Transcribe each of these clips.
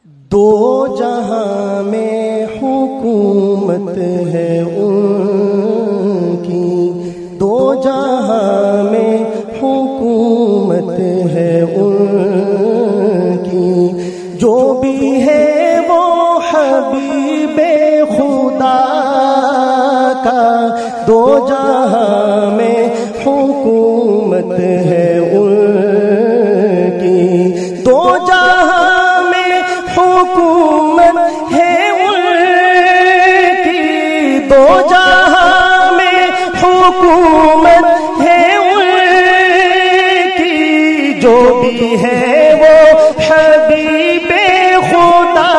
دو جہاں میں حکومت ہے ان کی، دو جہاں میں حکومت ہے ان کی، جو بھی ہے وہ حبیب خدا کا، دو جہاں میں حکومت ہے ان کی، دو جہاں میں حکومت ہے ان کی، دو جہاں میں حکومت ہے ان کی، جو بھی ہے وہ حبیب خدا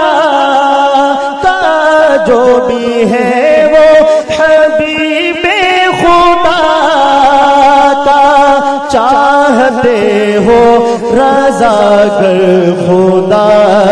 کا، جو بھی ہے وہ حبیب خدا کا، چاہتے ہو رضا گر خدا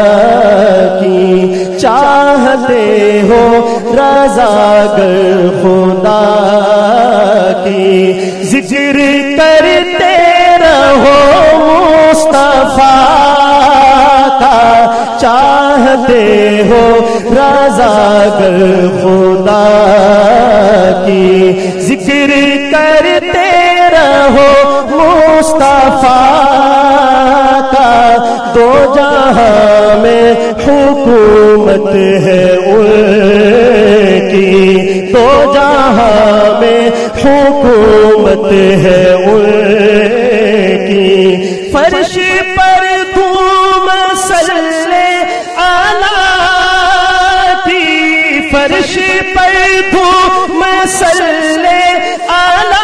کی، چاہتے ہو رضا گر خدا کی، ذکر کرتے رہو مصطفیٰ کا، چاہتے ہو رضا گر خدا کی، ذکر کرتے رہو مصطفیٰ کا، دو جہاں میں حکومت ہے ان کی، دو جہاں میں حکومت ہے ان کی، فرش پر دھوم صلی علی کی، فرش پر دھوم صلی علی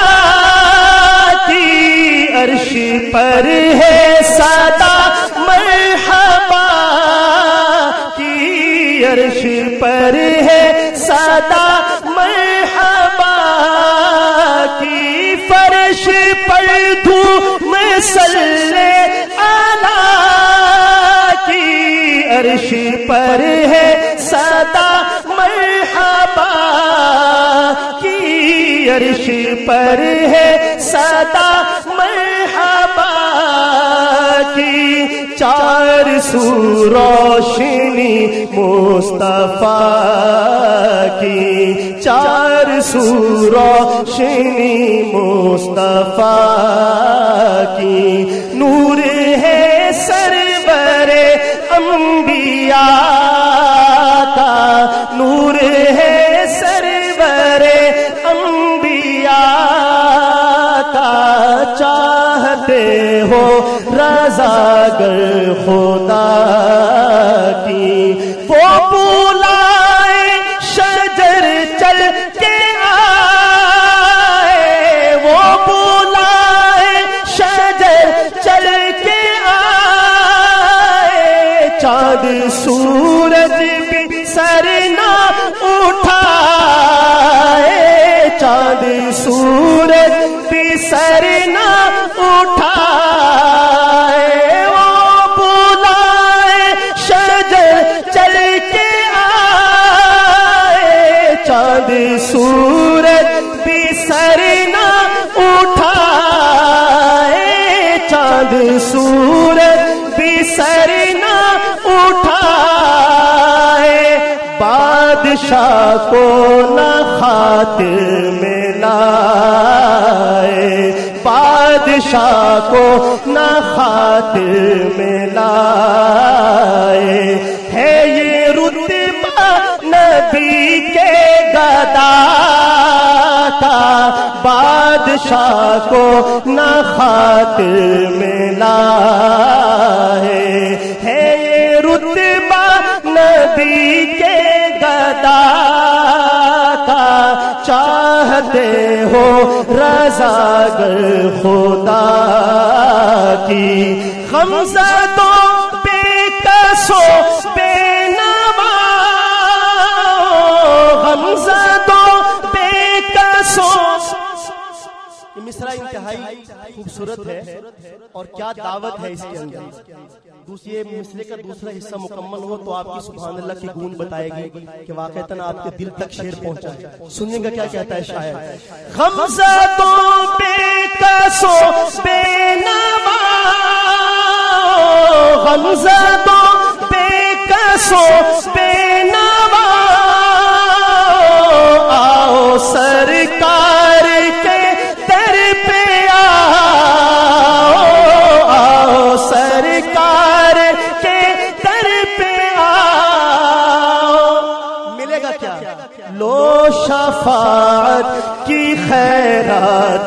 کی، عرش پر ہے صدا مرحبا کی، عرش پر ہے صدا مرحبا کی، فرش پر دھوم صلی علی کی، عرش پر ہے صدا مرحبا کی، عرش پر ہے صدا مرحبا کی، چار سو روشنی مصطفیٰ کی، چار سو روشنی مصطفیٰ کی، نور ہے سرور انبیاء کا، نور ہے سرور انبیاء کا، چاہتے ہو رضا گر خدا کی، وہ بلائے شجر چل کے آئے، وہ بلائے شجر چل کے آئے، چاند سورج بھی سر نہ اٹھائے، چاند سورج بھی سر نہ اٹھائے، وہ بلائے شجر چل کے آئے، چاند سورج بھی سر نہ اٹھائے، چاند سورج بھی سر نہ اٹھائے، بادشاہ کو نہ خاطر میں لائے، بادشاہ کو نہ خاطر میں لائے، ہے یہ رتبہ نبی کے گدا کا، بادشاہ کو نہ خاطر میں لائے، ہے یہ رتبہ نبی کے گدا کا، چاہتے ہو رضا گر خدا کی، غمزدوں بے کسوں بے نوا، غمزدوں بے کسوں، یہ مصرع انتہائی خوبصورت ہے اور کیا دعوت ہے اس کے اندر، دوسرے مصرے کا دوسرا حصہ مکمل ہو تو آپ کی سبحان اللہ کی گونج بتائے گی کہ واقعتاً آپ کے دل تک شعر پہنچا ہے۔ سننے کا کیا کہتا ہے شاعر، غمزدوں بے کسوں بے نوا، غمزدوں بے کسوں شفاعت کی خیرات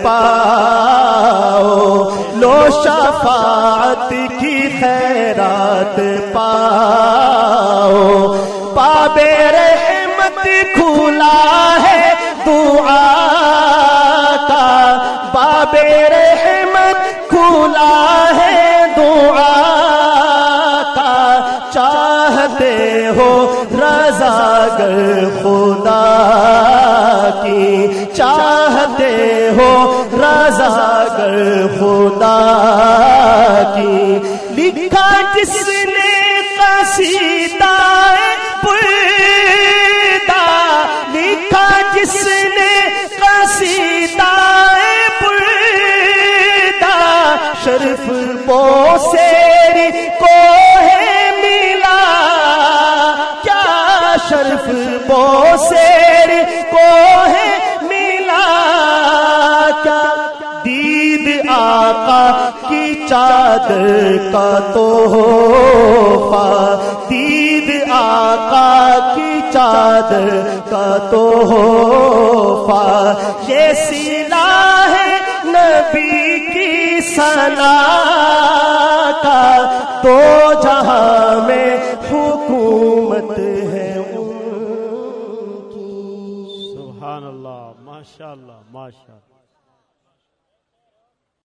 پاؤ، لو شفاعت کی خیرات پاؤ، باب رحمت کھلا ہے دعا کا، باب رحمت کھلا ہے دعا کا، چاہتے ہو رضا گر خدا کی، چاہتے ہو رضا گر خدا کی، لکھا جس نے قصیدہ پردہ، لکھا جس نے قصیدہ پردہ، شرف بوسیری کو ہے ملا، کیا شرف بوسیری کو ہے ملا، کیا دید آقا کی چادر کا تحفہ، دید آقا کی چادر کا تحفہ، یہ سلا ہے نبی کی ثنا کا، دو جہاں میں